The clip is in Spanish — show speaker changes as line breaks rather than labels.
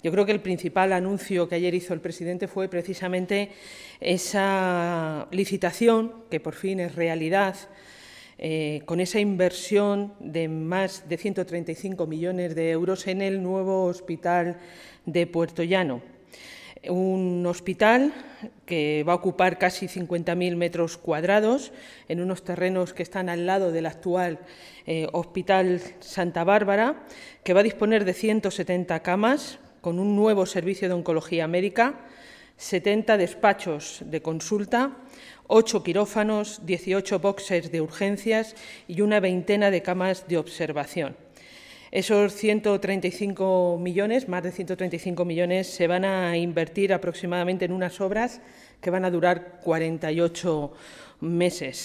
Yo creo que el principal anuncio que ayer hizo el presidente fue precisamente esa licitación, que por fin es realidad, con esa inversión de más de 135 millones de euros en el nuevo hospital de Puertollano. Un hospital que va a ocupar casi 50.000 metros cuadrados en unos terrenos que están al lado del actual Hospital Santa Bárbara, que va a disponer de 170 camas, con un nuevo servicio de oncología médica, 70 despachos de consulta, 8 quirófanos, 18 boxes de urgencias y una veintena de camas de observación. Esos 135 millones, más de 135 millones, se van a invertir aproximadamente en unas obras que van a durar 48 meses.